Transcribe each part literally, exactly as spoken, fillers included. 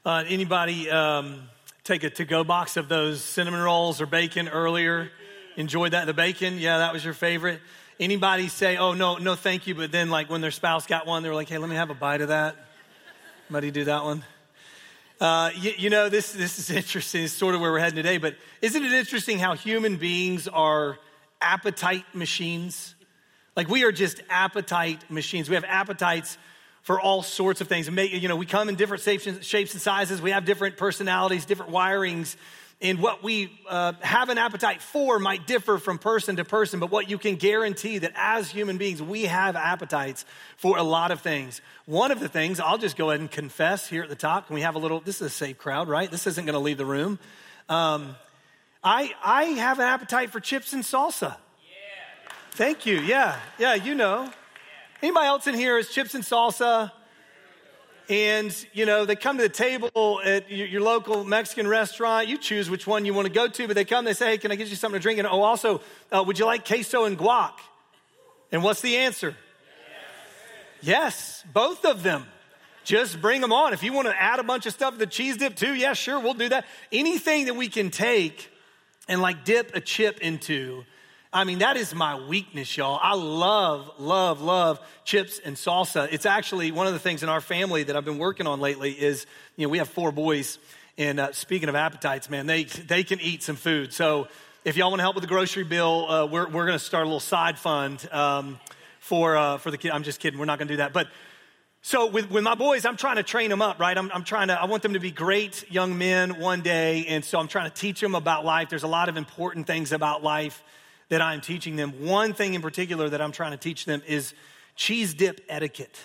Uh, anybody um, take a to-go box of those cinnamon rolls or bacon earlier? Enjoyed that? The bacon? Yeah, that was your favorite. Anybody say, oh, no, no, thank you, but then like when their spouse got one, they were like, hey, let me have a bite of that. Anybody do that one? Uh, you, you know, this, this is interesting. It's sort of where we're heading today, but isn't it interesting how human beings are appetite machines? Like we are just appetite machines. We have appetites for all sorts of things. And make, you know, we come in different shapes, shapes and sizes. We have different personalities, different wirings. And what we uh, have an appetite for might differ from person to person. But what you can guarantee that as human beings, we have appetites for a lot of things. One of the things, I'll just go ahead and confess here at the top. Can we have a little, this is a safe crowd, right? This isn't going to leave the room. Um, I, I have an appetite for chips and salsa. Yeah. Thank you. Yeah. Yeah, you know. Anybody else in here is chips and salsa? And, you know, they come to the table at your, your local Mexican restaurant. You choose which one you want to go to, but they come, they say, hey, can I get you something to drink? And oh, also, uh, would you like queso and guac? And what's the answer? Yes. Yes, both of them. Just bring them on. If you want to add a bunch of stuff to the cheese dip too, yeah, sure, we'll do that. Anything that we can take and like dip a chip into, I mean, that is my weakness, y'all. I love, love, love chips and salsa. It's actually one of the things in our family that I've been working on lately is, you know, we have four boys. And uh, speaking of appetites, man, they they can eat some food. So if y'all want to help with the grocery bill, uh, we're we're going to start a little side fund um, for uh, for the kid. I'm just kidding. We're not going to do that. But so with, with my boys, I'm trying to train them up, right? I'm, I'm trying to, I want them to be great young men one day. And so I'm trying to teach them about life. There's a lot of important things about life that I'm teaching them. One thing in particular that I'm trying to teach them is cheese dip etiquette.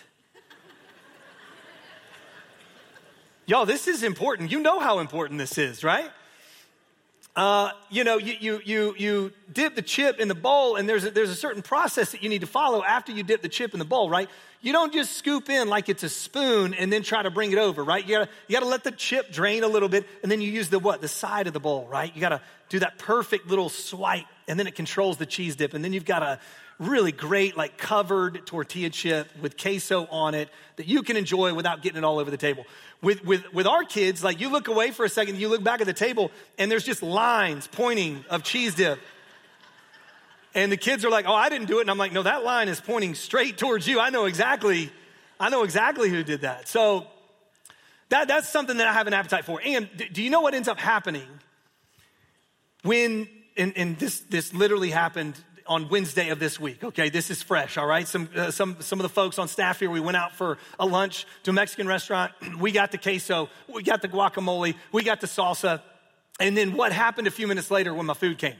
Y'all, this is important. You know how important this is, right? Uh, you know, you, you you you dip the chip in the bowl, and there's a, there's a certain process that you need to follow after you dip the chip in the bowl, right? You don't just scoop in like it's a spoon and then try to bring it over, right? You gotta you gotta let the chip drain a little bit, and then you use the what? The side of the bowl, right? You gotta do that perfect little swipe, and then it controls the cheese dip, and then you've got a really great like covered tortilla chip with queso on it that you can enjoy without getting it all over the table. With, with, with our kids, like you look away for a second, you look back at the table and there's just lines pointing of cheese dip. And the kids are like, oh, I didn't do it. And I'm like, no, that line is pointing straight towards you. I know exactly, I know exactly who did that. So that, that's something that I have an appetite for. And do you know what ends up happening when, and, and this, this literally happened on Wednesday of this week. Okay, this is fresh, all right? Some uh, some some of the folks on staff here, we went out for a lunch to a Mexican restaurant. We got the queso, we got the guacamole, we got the salsa. And then what happened a few minutes later when my food came?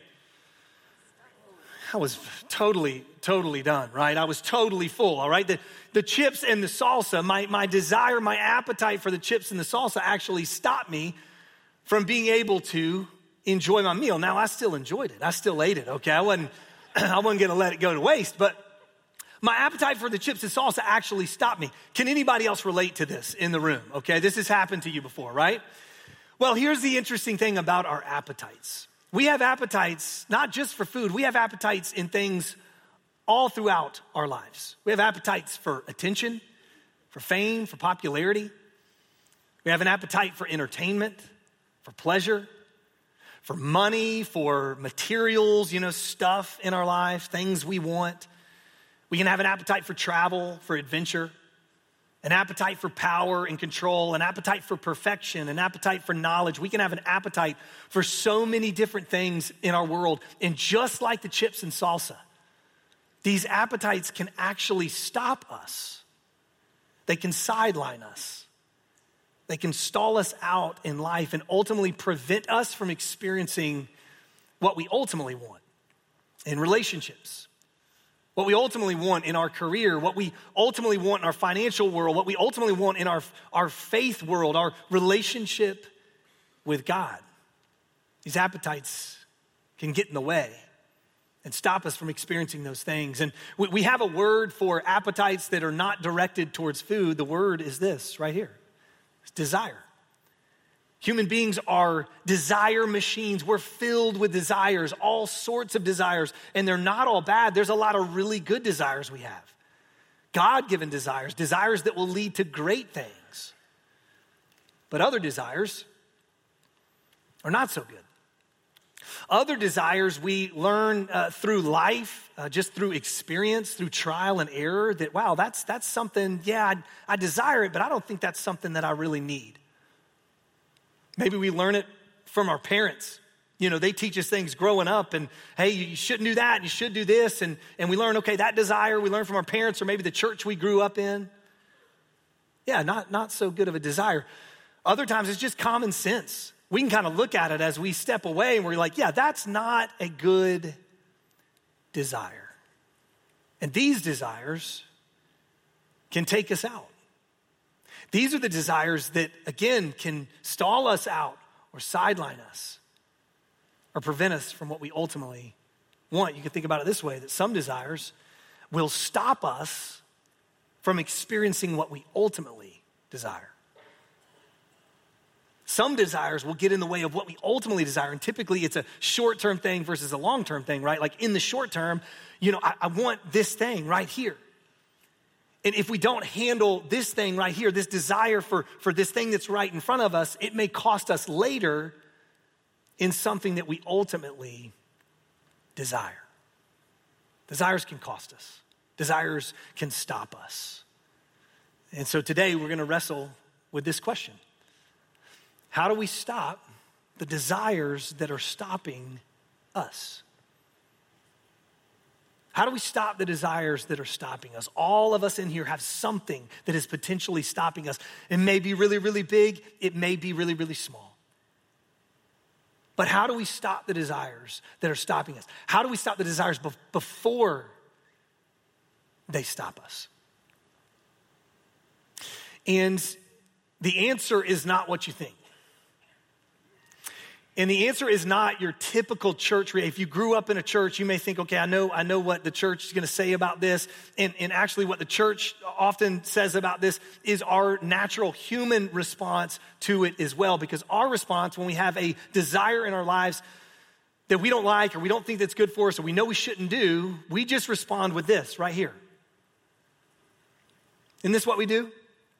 I was totally, totally done, right? I was totally full, all right? The, the chips and the salsa, my, my desire, my appetite for the chips and the salsa actually stopped me from being able to enjoy my meal. Now, I still enjoyed it. I still ate it, okay? I wasn't I wasn't going to let it go to waste, but my appetite for the chips and salsa actually stopped me. Can anybody else relate to this in the room? Okay, this has happened to you before, right? Well, here's the interesting thing about our appetites. We have appetites not just for food. We have appetites in things all throughout our lives. We have appetites for attention, for fame, for popularity. We have an appetite for entertainment, for pleasure, for money, for materials, you know, stuff in our life, things we want. We can have an appetite for travel, for adventure, an appetite for power and control, an appetite for perfection, an appetite for knowledge. We can have an appetite for so many different things in our world. And just like the chips and salsa, these appetites can actually stop us. They can sideline us. They can stall us out in life and ultimately prevent us from experiencing what we ultimately want in relationships, what we ultimately want in our career, what we ultimately want in our financial world, what we ultimately want in our, our faith world, our relationship with God. These appetites can get in the way and stop us from experiencing those things. And we, we have a word for appetites that are not directed towards food. The word is this right here. It's desire. Human beings are desire machines. We're filled with desires, all sorts of desires, and they're not all bad. There's a lot of really good desires we have. God-given desires, desires that will lead to great things. But other desires are not so good. Other desires we learn uh, through life, uh, just through experience, through trial and error, that, wow, that's that's something, yeah, I, I desire it, but I don't think that's something that I really need. Maybe we learn it from our parents. You know, they teach us things growing up and, hey, you shouldn't do that, and you should do this, and, and we learn, okay, that desire we learn from our parents or maybe the church we grew up in. Yeah, not, not so good of a desire. Other times it's just common sense. We can kind of look at it as we step away and we're like, yeah, that's not a good desire. And these desires can take us out. These are the desires that, again, can stall us out or sideline us or prevent us from what we ultimately want. You can think about it this way, that some desires will stop us from experiencing what we ultimately desire. Some desires will get in the way of what we ultimately desire, and typically it's a short-term thing versus a long-term thing, right? Like in the short term, you know, I, I want this thing right here. And if we don't handle this thing right here, this desire for, for this thing that's right in front of us, it may cost us later in something that we ultimately desire. Desires can cost us. Desires can stop us. And so today we're going to wrestle with this question. How do we stop the desires that are stopping us? How do we stop the desires that are stopping us? All of us in here have something that is potentially stopping us. It may be really, really big. It may be really, really small. But how do we stop the desires that are stopping us? How do we stop the desires be- before they stop us? And the answer is not what you think. And the answer is not your typical church. If you grew up in a church, you may think, okay, I know I know what the church is going to say about this. And, and actually what the church often says about this is our natural human response to it as well. Because our response when we have a desire in our lives that we don't like or we don't think that's good for us or we know we shouldn't do, we just respond with this right here. Isn't this what we do?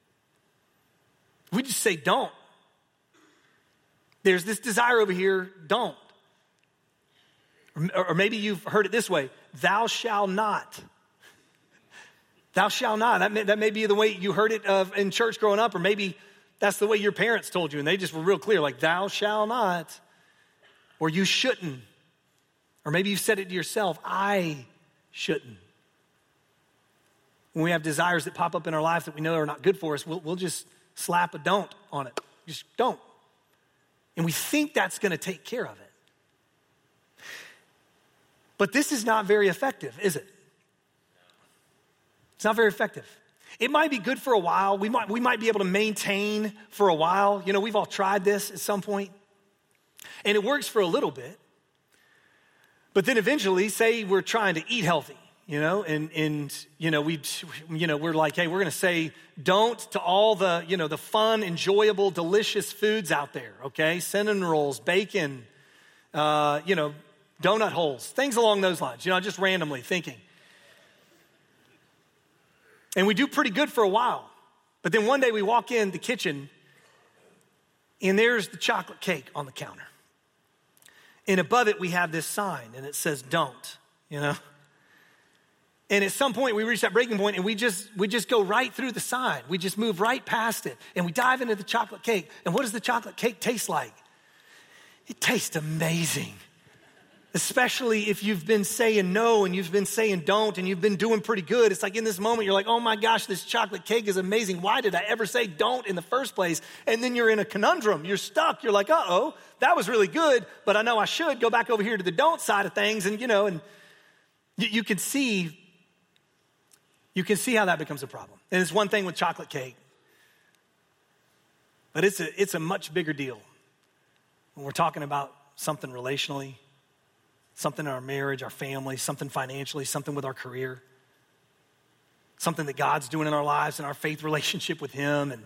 We just say don't. There's this desire over here, don't. Or, or maybe you've heard it this way, thou shalt not. Thou shalt not. That may, that may be the way you heard it uh, in church growing up, or maybe that's the way your parents told you, and they just were real clear, like, thou shalt not. Or you shouldn't. Or maybe you said it to yourself, I shouldn't. When we have desires that pop up in our lives that we know are not good for us, we'll, we'll just slap a don't on it. Just don't. And we think that's going to take care of it. But this is not very effective, is it? It's not very effective. It might be good for a while. We might, we might be able to maintain for a while. You know, we've all tried this at some point. And it works for a little bit. But then eventually, say we're trying to eat healthy. You know, and, and, you know, we, you know, we're like, hey, we're going to say don't to all the, you know, the fun, enjoyable, delicious foods out there. Okay. Cinnamon rolls, bacon, uh, you know, donut holes, things along those lines, you know, just randomly thinking. And we do pretty good for a while. But then one day we walk in the kitchen and there's the chocolate cake on the counter. And above it, we have this sign and it says, don't, you know. And at some point we reach that breaking point and we just we just go right through the sign. We just move right past it and we dive into the chocolate cake. And what does the chocolate cake taste like? It tastes amazing. Especially if you've been saying no and you've been saying don't and you've been doing pretty good. It's like in this moment you're like, oh my gosh, this chocolate cake is amazing. Why did I ever say don't in the first place? And then you're in a conundrum. You're stuck. You're like, uh-oh, that was really good, but I know I should go back over here to the don't side of things. And you know, and you, you can see You can see how that becomes a problem. And it's one thing with chocolate cake, but it's a, it's a much bigger deal when we're talking about something relationally, something in our marriage, our family, something financially, something with our career, something that God's doing in our lives and our faith relationship with him. And,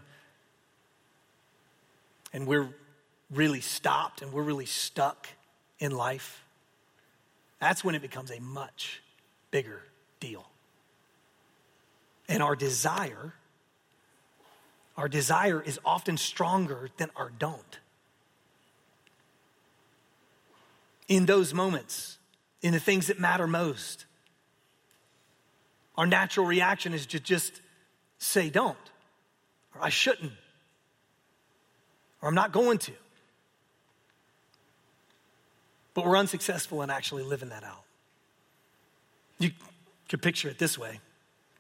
and we're really stopped and we're really stuck in life. That's when it becomes a much bigger deal. And our desire, our desire is often stronger than our don't. In those moments, in the things that matter most, our natural reaction is to just say don't, or I shouldn't, or I'm not going to. But we're unsuccessful in actually living that out. You could picture it this way.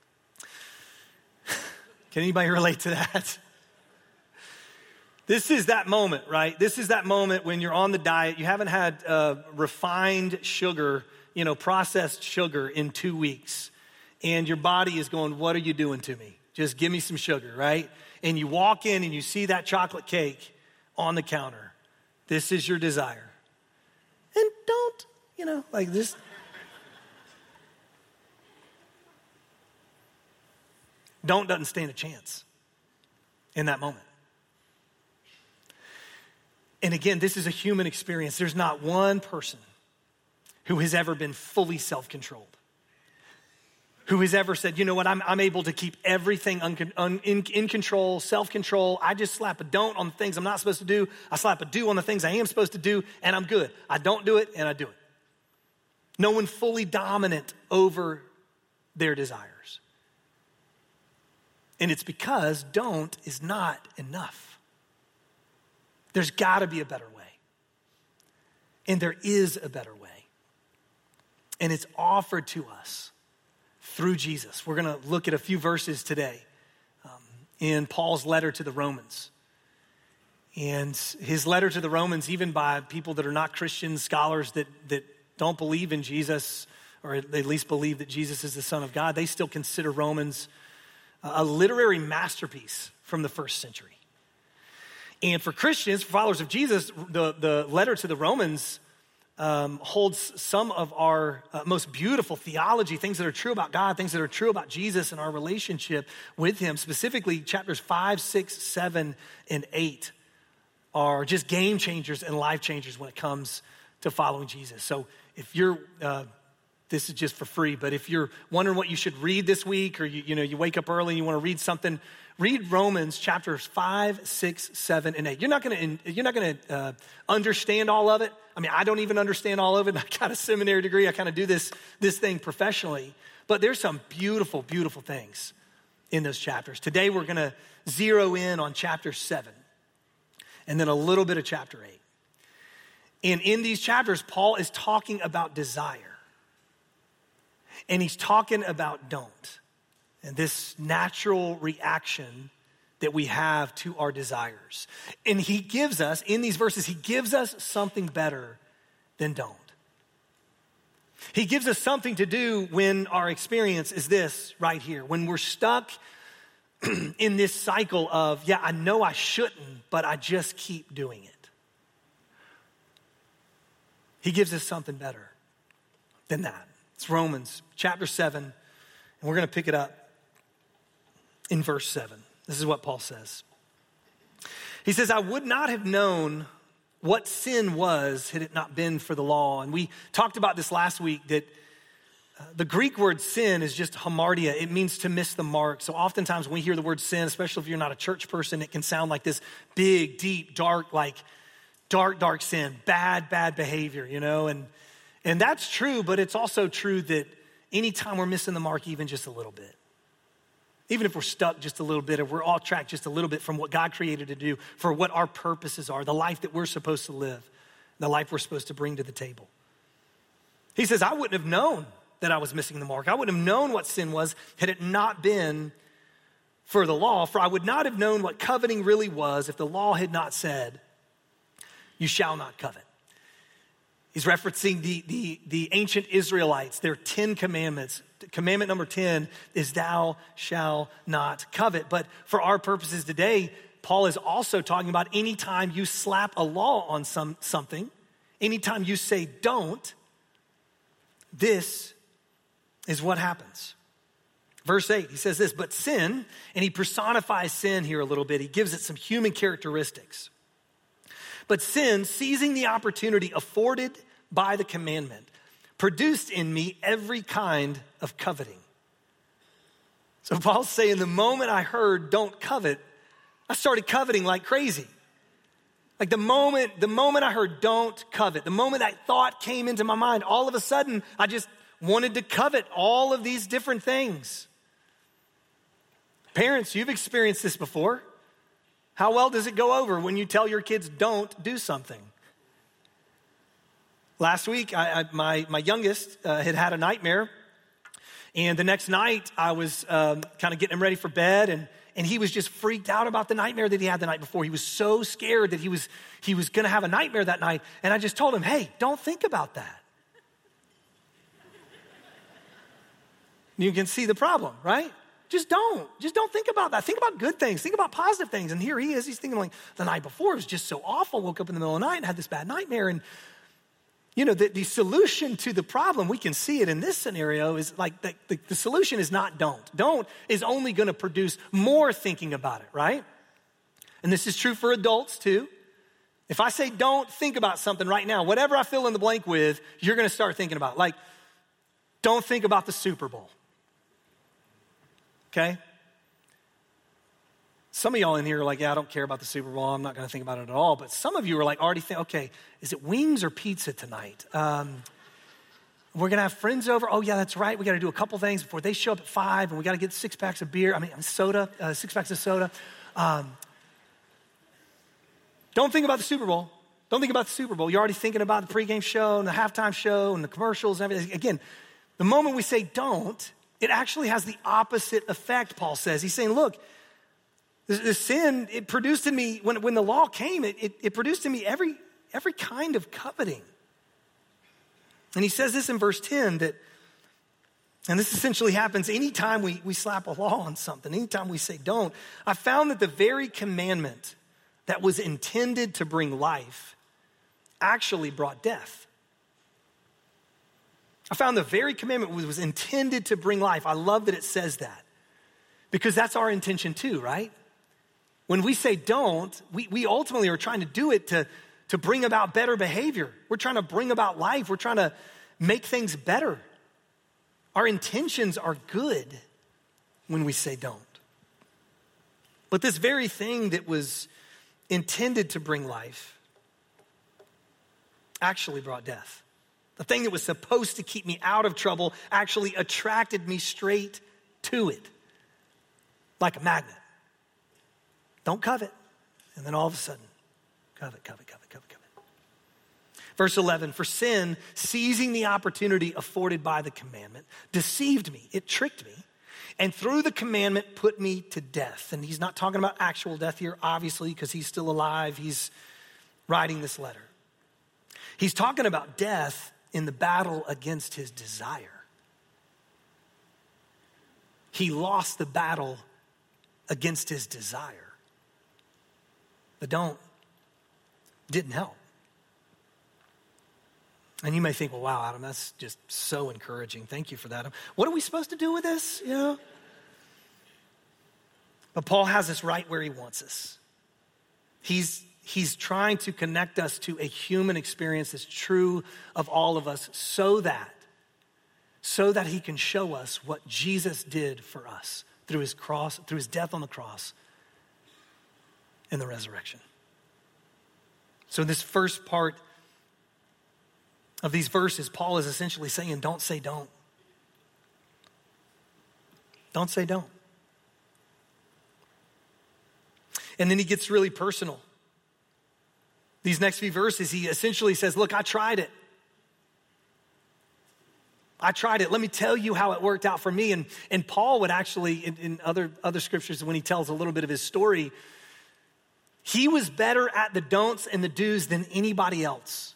Can anybody relate to that? This is that moment, right? This is that moment when you're on the diet. You haven't had uh, refined sugar, you know, processed sugar in two weeks. And your body is going, what are you doing to me? Just give me some sugar, right? And you walk in and you see that chocolate cake on the counter. This is your desire. And don't, you know, like this. Don't doesn't stand a chance in that moment. And again, this is a human experience. There's not one person who has ever been fully self-controlled, who has ever said, you know what, I'm, I'm able to keep everything un, un, in, in control, self-control. I just slap a don't on the things I'm not supposed to do. I slap a do on the things I am supposed to do, and I'm good. I don't do it, and I do it. No one fully dominant over their desires. And it's because don't is not enough. There's got to be a better way. And there is a better way. And it's offered to us through Jesus. We're going to look at a few verses today um, in Paul's letter to the Romans. And his letter to the Romans, even by people that are not Christian scholars that, that don't believe in Jesus, or at least believe that Jesus is the Son of God, they still consider Romans a literary masterpiece from the first century. And for Christians, for followers of Jesus, the, the letter to the Romans um, holds some of our uh, most beautiful theology, things that are true about God, things that are true about Jesus and our relationship with him. Specifically, chapters five, six, seven, and eight are just game changers and life changers when it comes to following Jesus. So if you're... Uh, This is just for free, but if you're wondering what you should read this week, or you, you know, you wake up early and you want to read something, read Romans chapters five, six, seven, and eight. You're not going to you're not going to uh, understand all of it. I mean, I don't even understand all of it. I got a seminary degree. I kind of do this this thing professionally, but there's some beautiful, beautiful things in those chapters. Today we're going to zero in on chapter seven, and then a little bit of chapter eight. And in these chapters, Paul is talking about desire. And he's talking about don't, and this natural reaction that we have to our desires. And he gives us, in these verses, he gives us something better than don't. He gives us something to do when our experience is this right here. When we're stuck in this cycle of, yeah, I know I shouldn't, but I just keep doing it. He gives us something better than that. It's Romans chapter seven, and we're going to pick it up in verse seven. This is what Paul says. He says, I would not have known what sin was had it not been for the law. And we talked about this last week, that uh, the Greek word sin is just hamartia. It means to miss the mark. So oftentimes when we hear the word sin, especially if you're not a church person, it can sound like this big, deep, dark, like dark, dark sin, bad, bad behavior, you know, and And that's true, but it's also true that anytime we're missing the mark even just a little bit, even if we're stuck just a little bit, if we're off track just a little bit from what God created to do, for what our purposes are, the life that we're supposed to live, the life we're supposed to bring to the table. He says, I wouldn't have known that I was missing the mark. I wouldn't have known what sin was had it not been for the law, for I would not have known what coveting really was if the law had not said, you shall not covet. He's referencing the, the, the ancient Israelites, their Ten Commandments. Commandment number ten is thou shalt not covet. But for our purposes today, Paul is also talking about anytime you slap a law on some, something, anytime you say don't, this is what happens. Verse eight, he says this, but sin, and he personifies sin here a little bit. He gives it some human characteristics. But sin, seizing the opportunity afforded by the commandment, produced in me every kind of coveting. So Paul's saying the moment I heard don't covet, I started coveting like crazy. Like the moment, the moment I heard don't covet, the moment that thought came into my mind, all of a sudden I just wanted to covet all of these different things. Parents, you've experienced this before. How well does it go over when you tell your kids don't do something? Last week, I, I, my, my youngest uh, had had a nightmare. And the next night, I was um, kind of getting him ready for bed. And, and he was just freaked out about the nightmare that he had the night before. He was so scared that he was, he was going to have a nightmare that night. And I just told him, hey, don't think about that. You can see the problem, right? Just don't. Just don't think about that. Think about good things. Think about positive things. And here he is. He's thinking like the night before, it was just so awful. Woke up in the middle of the night and had this bad nightmare. And, you know, the, the solution to the problem, we can see it in this scenario, is like the, the, the solution is not don't. Don't is only going to produce more thinking about it, right? And this is true for adults too. If I say don't think about something right now, whatever I fill in the blank with, you're going to start thinking about it. Like, don't think about the Super Bowl. Okay? Some of y'all in here are like, yeah, I don't care about the Super Bowl. I'm not going to think about it at all. But some of you are like already think, okay, is it wings or pizza tonight? Um, we're going to have friends over. Oh, yeah, that's right. We got to do a couple things before they show up at five, and we got to get six packs of beer. I mean, soda, uh, six packs of soda. Um, don't think about the Super Bowl. Don't think about the Super Bowl. You're already thinking about the pregame show and the halftime show and the commercials and everything. Again, the moment we say don't, it actually has the opposite effect, Paul says. He's saying, look, the, the sin, it produced in me, when, when the law came, it, it, it produced in me every, every kind of coveting. And he says this in verse ten, that, and this essentially happens anytime we, we slap a law on something, anytime we say don't. I found that the very commandment that was intended to bring life actually brought death. I found the very commandment was, was intended to bring life. I love that it says that, because that's our intention too, right? When we say don't, we, we ultimately are trying to do it to, to bring about better behavior. We're trying to bring about life. We're trying to make things better. Our intentions are good when we say don't. But this very thing that was intended to bring life actually brought death. The thing that was supposed to keep me out of trouble actually attracted me straight to it, like a magnet. Don't covet. And then all of a sudden, covet, covet, covet, covet, covet. Verse eleven, for sin, seizing the opportunity afforded by the commandment, deceived me. It tricked me. And through the commandment, put me to death. And he's not talking about actual death here, obviously, because he's still alive. He's writing this letter. He's talking about death in the battle against his desire. He lost the battle against his desire. The don't didn't help. And you may think, well, wow, Adam, that's just so encouraging. Thank you for that. What are we supposed to do with this? You know? But Paul has us right where he wants us. He's He's trying to connect us to a human experience that's true of all of us so that, so that he can show us what Jesus did for us through his cross, through his death on the cross and the resurrection. So in this first part of these verses, Paul is essentially saying, don't say don't. Don't say don't. And then he gets really personal. These next few verses, he essentially says, look, I tried it. I tried it. Let me tell you how it worked out for me. And, and Paul would actually, in, in other, other scriptures, when he tells a little bit of his story, he was better at the don'ts and the do's than anybody else.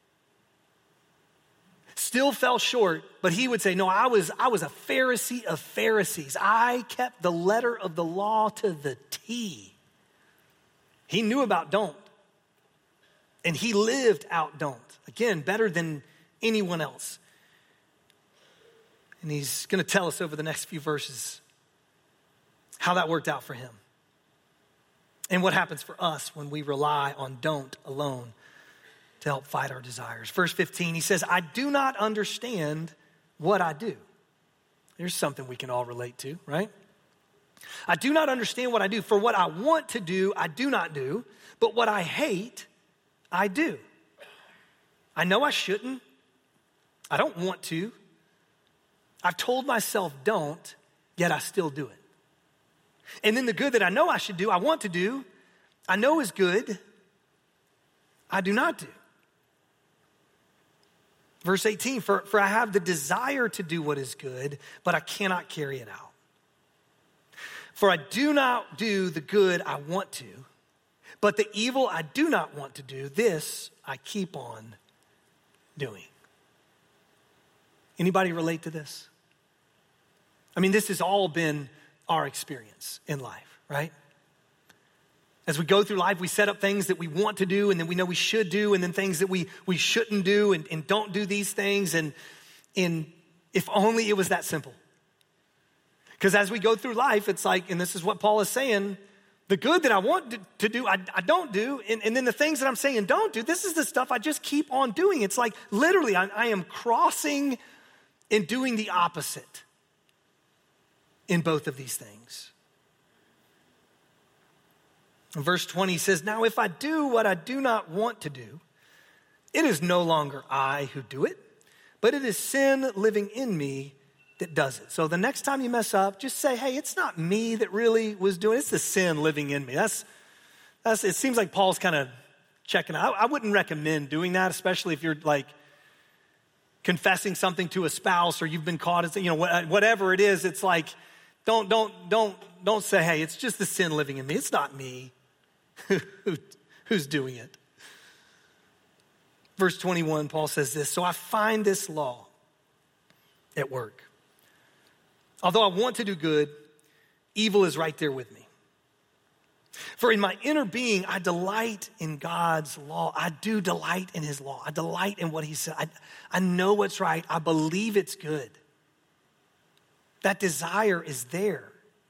Still fell short, but he would say, no, I was, I was a Pharisee of Pharisees. I kept the letter of the law to the T. He knew about don't. And he lived out don't. Again, better than anyone else. And he's going to tell us over the next few verses how that worked out for him. And what happens for us when we rely on don't alone to help fight our desires. Verse fifteen, he says, I do not understand what I do. There's something we can all relate to, right? I do not understand what I do. For what I want to do, I do not do. But what I hate, I do. I know I shouldn't. I don't want to. I've told myself don't, yet I still do it. And then the good that I know I should do, I want to do, I know is good, I do not do. Verse eighteen, for, for I have the desire to do what is good, but I cannot carry it out. For I do not do the good I want to, but the evil I do not want to do, this I keep on doing. Anybody relate to this? I mean, this has all been our experience in life, right? As we go through life, we set up things that we want to do and then we know we should do, and then things that we, we shouldn't do, and, and don't do these things. And, and if only it was that simple. Because as we go through life, it's like, and this is what Paul is saying, the good that I want to, to do, I, I don't do. And, and then the things that I'm saying don't do, this is the stuff I just keep on doing. It's like literally I, I am crossing and doing the opposite in both of these things. In verse twenty says, now if I do what I do not want to do, it is no longer I who do it, but it is sin living in me that does it. So the next time you mess up, just say, hey, it's not me that really was doing it. It's the sin living in me. That's, that's. It seems like Paul's kind of checking out. I, I wouldn't recommend doing that, especially if you're like confessing something to a spouse or you've been caught as, you know, whatever it is. It's like, don't, don't, don't, don't say, hey, it's just the sin living in me. It's not me. Who, who's doing it? Verse twenty-one, Paul says this, so I find this law at work. Although I want to do good, evil is right there with me. For in my inner being, I delight in God's law. I do delight in his law. I delight in what he said. I, I know what's right. I believe it's good. That desire is there.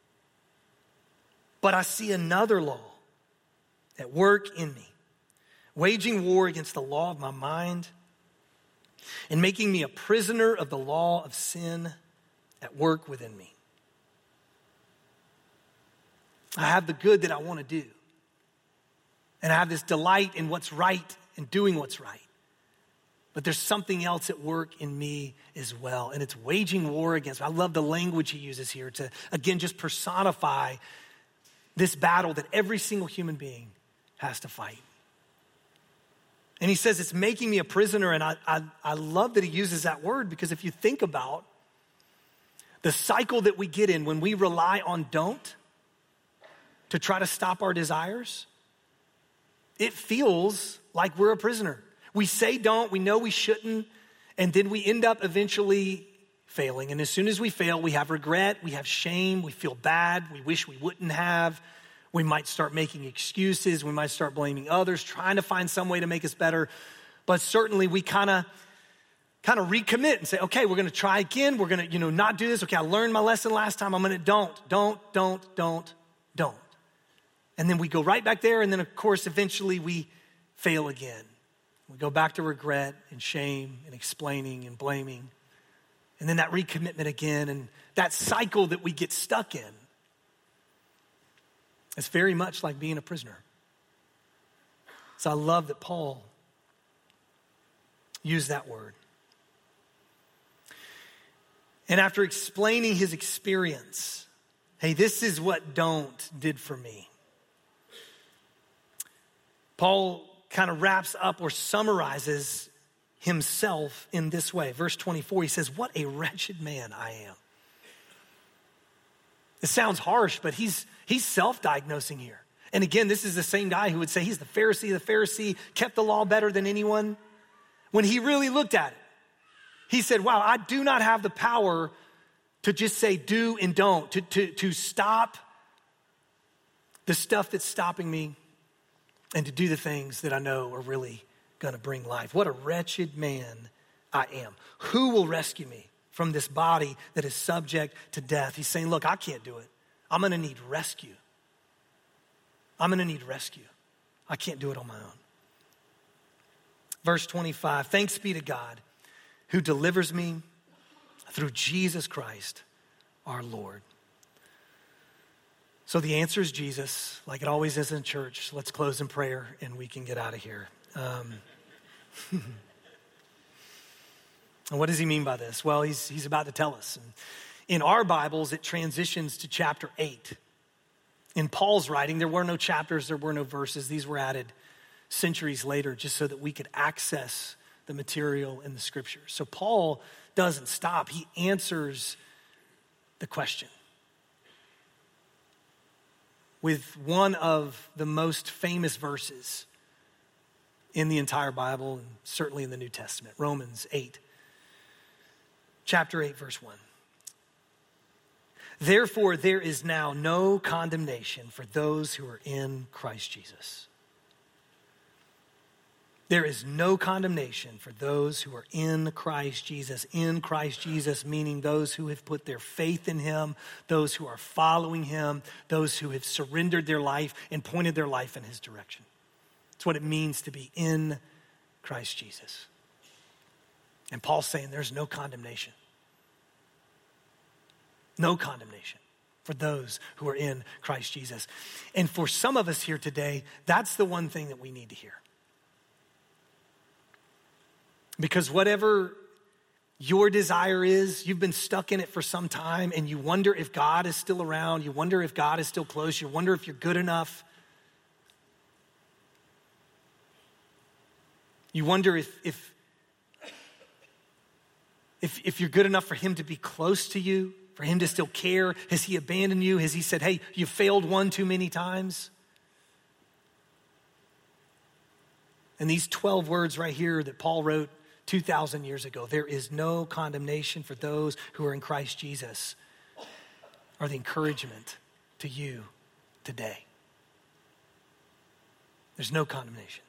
But I see another law at work in me, waging war against the law of my mind and making me a prisoner of the law of sin at work within me. I have the good that I want to do. And I have this delight in what's right and doing what's right. But there's something else at work in me as well. And it's waging war against. I love the language he uses here to, again, just personify this battle that every single human being has to fight. And he says it's making me a prisoner. And I, I, I love that he uses that word, because if you think about the cycle that we get in when we rely on don't to try to stop our desires, it feels like we're a prisoner. We say don't, we know we shouldn't, and then we end up eventually failing. And as soon as we fail, we have regret, we have shame, we feel bad, we wish we wouldn't have. We might start making excuses, we might start blaming others, trying to find some way to make us better. But certainly we kind of kind of recommit and say, okay, we're going to try again. We're going to, you know, not do this. Okay, I learned my lesson last time. I'm going to don't, don't, don't, don't, don't. And then we go right back there. And then, of course, eventually we fail again. We go back to regret and shame and explaining and blaming. And then that recommitment again. And that cycle that we get stuck in, it's very much like being a prisoner. So I love that Paul used that word. And after explaining his experience, hey, this is what don't did for me, Paul kind of wraps up or summarizes himself in this way. Verse twenty-four, he says, what a wretched man I am. It sounds harsh, but he's he's self-diagnosing here. And again, this is the same guy who would say he's the Pharisee. The Pharisee kept the law better than anyone. When he really looked at it, he said, wow, I do not have the power to just say do and don't, to, to, to stop the stuff that's stopping me and to do the things that I know are really going to bring life. What a wretched man I am. Who will rescue me from this body that is subject to death? He's saying, look, I can't do it. I'm going to need rescue. I'm going to need rescue. I can't do it on my own. Verse twenty-five, thanks be to God who delivers me through Jesus Christ, our Lord. So the answer is Jesus, like it always is in church. Let's close in prayer and we can get out of here. Um, and what does he mean by this? Well, he's, he's about to tell us. And in our Bibles, it transitions to chapter eight. In Paul's writing, there were no chapters, there were no verses. These were added centuries later just so that we could access the material in the scriptures. So Paul doesn't stop. He answers the question with one of the most famous verses in the entire Bible, and certainly in the New Testament, Romans eight. Chapter eight, verse one. Therefore, there is now no condemnation for those who are in Christ Jesus. There is no condemnation for those who are in Christ Jesus. In Christ Jesus, meaning those who have put their faith in him, those who are following him, those who have surrendered their life and pointed their life in his direction. It's what it means to be in Christ Jesus. And Paul's saying there's no condemnation. No condemnation for those who are in Christ Jesus. And for some of us here today, that's the one thing that we need to hear. Because whatever your desire is, you've been stuck in it for some time and you wonder if God is still around, you wonder if God is still close, you wonder if you're good enough. You wonder if if if, if you're good enough for him to be close to you, for him to still care. Has he abandoned you? Has he said, hey, you failed one too many times? And these twelve words right here that Paul wrote two thousand years ago, there is no condemnation for those who are in Christ Jesus, are the encouragement to you today. There's no condemnation.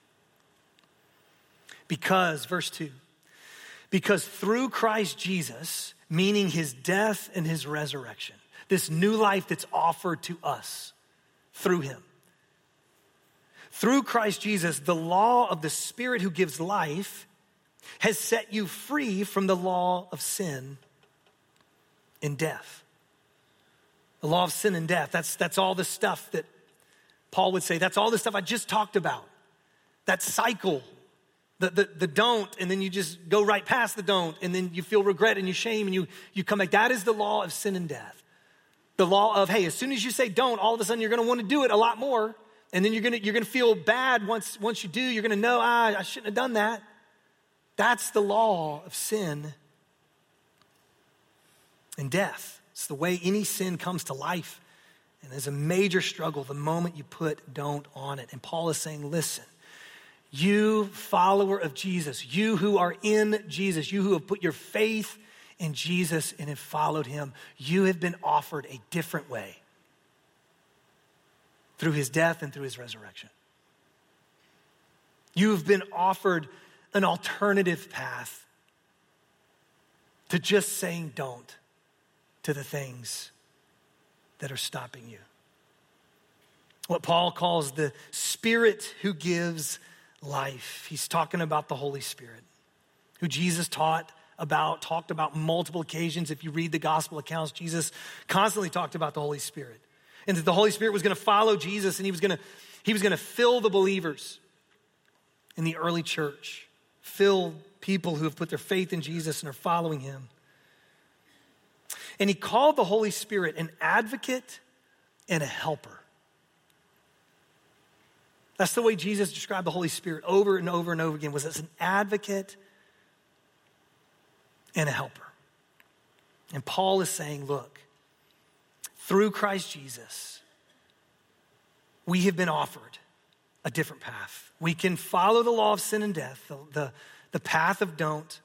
Because, verse two, because through Christ Jesus, meaning his death and his resurrection, this new life that's offered to us through him. Through Christ Jesus, the law of the Spirit who gives life has set you free from the law of sin and death. The law of sin and death, that's, that's all the stuff that Paul would say, that's all the stuff I just talked about. That cycle, the, the, the don't, and then you just go right past the don't, and then you feel regret and you shame and you, you come back. That is the law of sin and death. The law of, hey, as soon as you say don't, all of a sudden you're gonna want to do it a lot more. And then you're gonna, you're gonna feel bad once, once you do. You're gonna know, ah, I shouldn't have done that. That's the law of sin and death. It's the way any sin comes to life. And there's a major struggle the moment you put don't on it. And Paul is saying, listen, you follower of Jesus, you who are in Jesus, you who have put your faith in Jesus and have followed him, you have been offered a different way through his death and through his resurrection. You've been offered an alternative path to just saying don't to the things that are stopping you. What Paul calls the Spirit who gives life. He's talking about the Holy Spirit, who Jesus taught about, talked about multiple occasions. If you read the gospel accounts, Jesus constantly talked about the Holy Spirit. And that the Holy Spirit was going to follow Jesus and he was going to, he was going to fill the believers in the early church, fill people who have put their faith in Jesus and are following him. And he called the Holy Spirit an advocate and a helper. That's the way Jesus described the Holy Spirit over and over and over again, was as an advocate and a helper. And Paul is saying, look, through Christ Jesus, we have been offered a different path. We can follow the law of sin and death, the, the, the path of don't,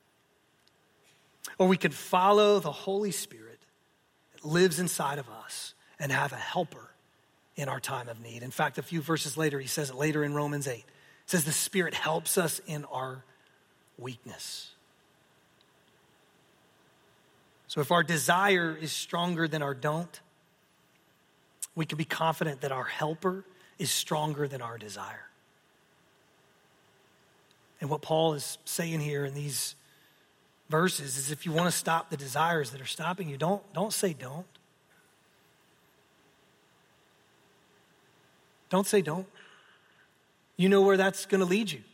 or we can follow the Holy Spirit that lives inside of us and have a helper in our time of need. In fact, a few verses later, he says it later in Romans eight. It says the Spirit helps us in our weakness. So if our desire is stronger than our don't, we can be confident that our helper is stronger than our desire. And what Paul is saying here in these verses is if you want to stop the desires that are stopping you, don't, don't say don't. Don't say don't. You know where that's going to lead you.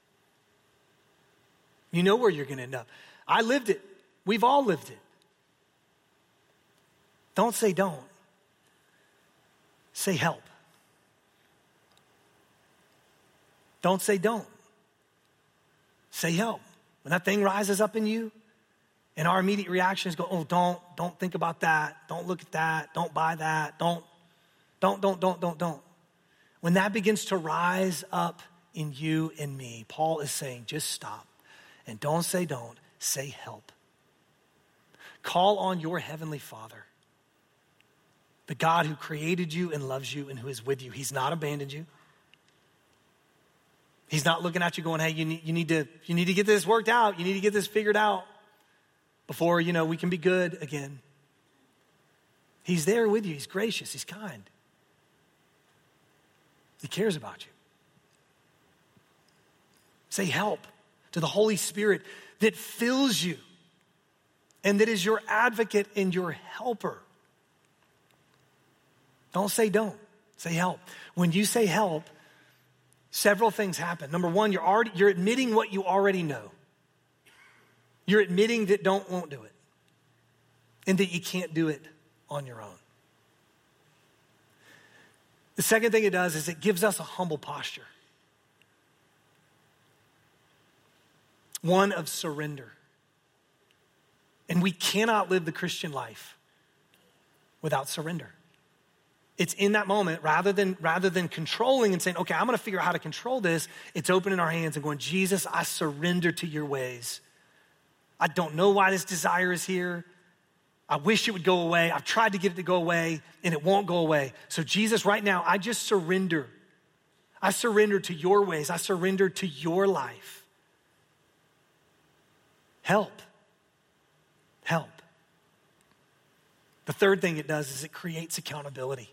You know where you're going to end up. I lived it. We've all lived it. Don't say don't. Say help. Don't say don't. Say help. When that thing rises up in you, and our immediate reaction is go, oh, don't, don't think about that. Don't look at that. Don't buy that. Don't, don't, don't, don't, don't, don't. When that begins to rise up in you and me, Paul is saying, just stop. And don't say don't, say help. Call on your heavenly Father, the God who created you and loves you and who is with you. He's not abandoned you. He's not looking at you going, hey, you need, you need to, you need to get this worked out. You need to get this figured out before, you know, we can be good again. He's there with you. He's gracious. He's kind. He cares about you. Say help to the Holy Spirit that fills you and that is your advocate and your helper. Don't say don't. Say help. When you say help, several things happen. Number one, you're already you're admitting what you already know. You're admitting that don't won't do it. And that you can't do it on your own. The second thing it does is it gives us a humble posture. One of surrender. And we cannot live the Christian life without surrender. It's in that moment, rather than, rather than controlling and saying, okay, I'm gonna figure out how to control this, it's opening our hands and going, Jesus, I surrender to your ways. I don't know why this desire is here. I wish it would go away. I've tried to get it to go away and it won't go away. So Jesus, right now, I just surrender. I surrender to your ways. I surrender to your life. Help. Help. The third thing it does is it creates accountability.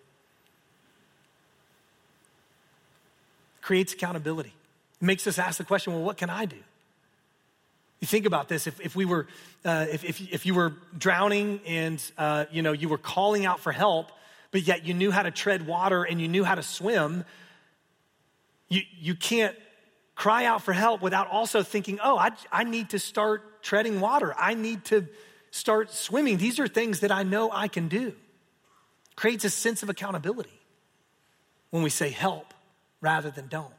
It creates accountability. It makes us ask the question, well, what can I do? You think about this, if, if we were, uh, if, if, if you were drowning and, uh, you know, you were calling out for help, but yet you knew how to tread water and you knew how to swim, you, you can't cry out for help without also thinking, oh, I, I need to start treading water. I need to start swimming. These are things that I know I can do. It creates a sense of accountability when we say help rather than don't.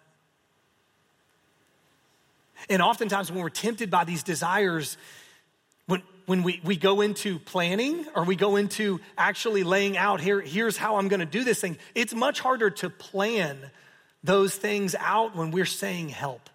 And oftentimes when we're tempted by these desires, when, when we, we go into planning or we go into actually laying out, here, here's how I'm gonna do this thing, it's much harder to plan those things out when we're saying help.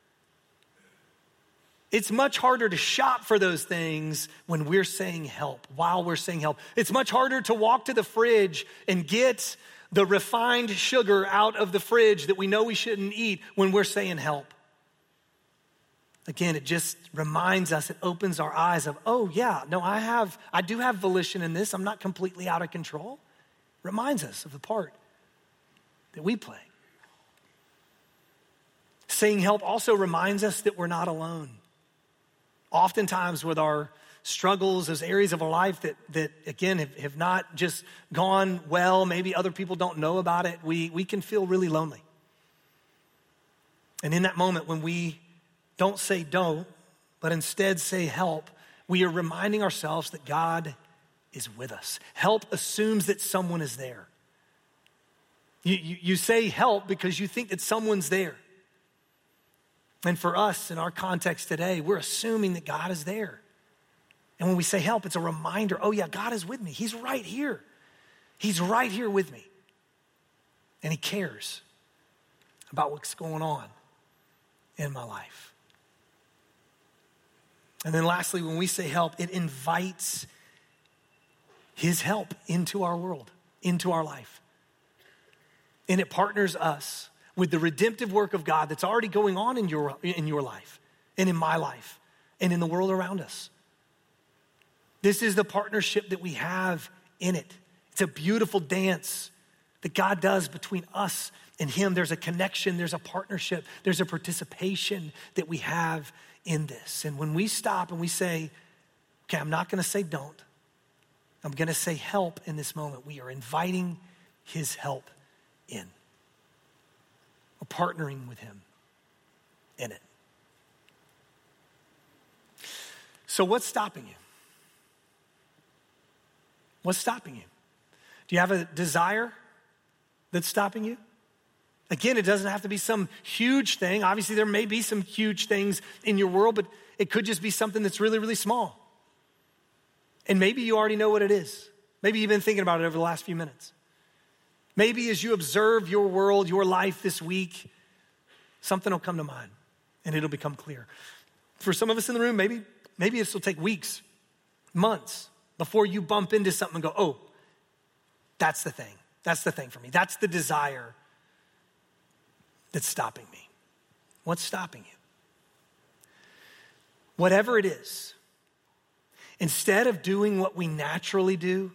It's much harder to shop for those things when we're saying help, while we're saying help. It's much harder to walk to the fridge and get the refined sugar out of the fridge that we know we shouldn't eat when we're saying help. Again, it just reminds us, it opens our eyes of, oh yeah, no, I have, I do have volition in this. I'm not completely out of control. Reminds us of the part that we play. Saying help also reminds us that we're not alone. Oftentimes with our struggles, those areas of our life that, that again, have, have not just gone well, maybe other people don't know about it, we, we can feel really lonely. And in that moment when we don't say don't, but instead say help, we are reminding ourselves that God is with us. Help assumes that someone is there. You, you, you say help because you think that someone's there. And for us, in our context today, we're assuming that God is there. And when we say help, it's a reminder, oh yeah, God is with me. He's right here. He's right here with me. And he cares about what's going on in my life. And then lastly, when we say help, it invites his help into our world, into our life. And it partners us with the redemptive work of God that's already going on in your, in your life and in my life and in the world around us. This is the partnership that we have in it. It's a beautiful dance that God does between us and him. There's a connection, there's a partnership, there's a participation that we have in this. And when we stop and we say, okay, I'm not gonna say don't, I'm gonna say help in this moment, we are inviting his help in. We're partnering with him in it. So what's stopping you? What's stopping you? Do you have a desire that's stopping you? Again, it doesn't have to be some huge thing. Obviously, there may be some huge things in your world, but it could just be something that's really, really small. And maybe you already know what it is. Maybe you've been thinking about it over the last few minutes. Maybe as you observe your world, your life this week, something will come to mind and it'll become clear. For some of us in the room, maybe, maybe this will take weeks, months before you bump into something and go, oh, that's the thing. That's the thing for me. That's the desire that's stopping me. What's stopping you? Whatever it is, instead of doing what we naturally do,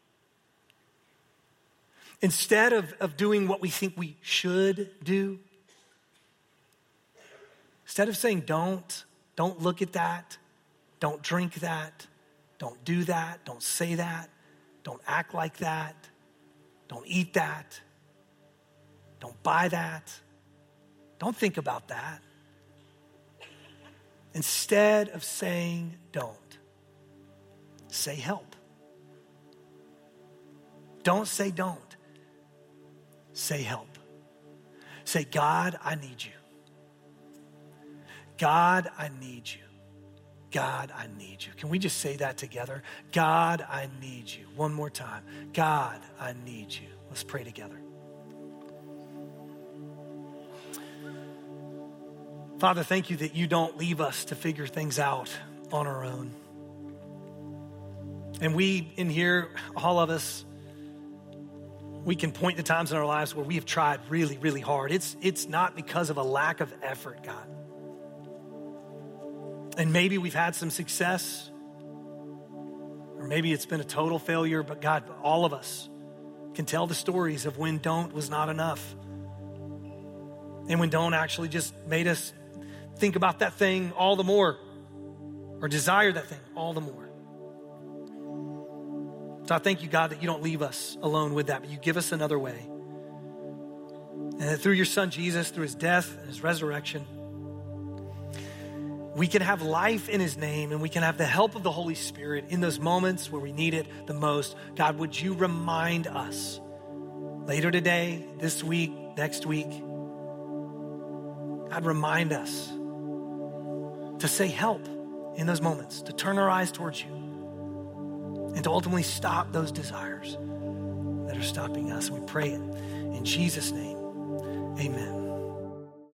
instead of, of doing what we think we should do, instead of saying don't, don't look at that, don't drink that, don't do that, don't say that, don't act like that, don't eat that, don't buy that, don't think about that. Instead of saying don't, say help. Don't say don't. Say help. Say, God, I need you. God, I need you. God, I need you. Can we just say that together? God, I need you. One more time. God, I need you. Let's pray together. Father, thank you that you don't leave us to figure things out on our own. And we in here, all of us, we can point to times in our lives where we have tried really, really hard. It's, it's not because of a lack of effort, God. And maybe we've had some success, or maybe it's been a total failure, but God, all of us can tell the stories of when don't was not enough. And when don't actually just made us think about that thing all the more, or desire that thing all the more. So I thank you, God, that you don't leave us alone with that, but you give us another way. And that through your son, Jesus, through his death and his resurrection, we can have life in his name, and we can have the help of the Holy Spirit in those moments where we need it the most. God, would you remind us later today, this week, next week, God, remind us to say help in those moments, to turn our eyes towards you, and to ultimately stop those desires that are stopping us. We pray it in Jesus' name. Amen.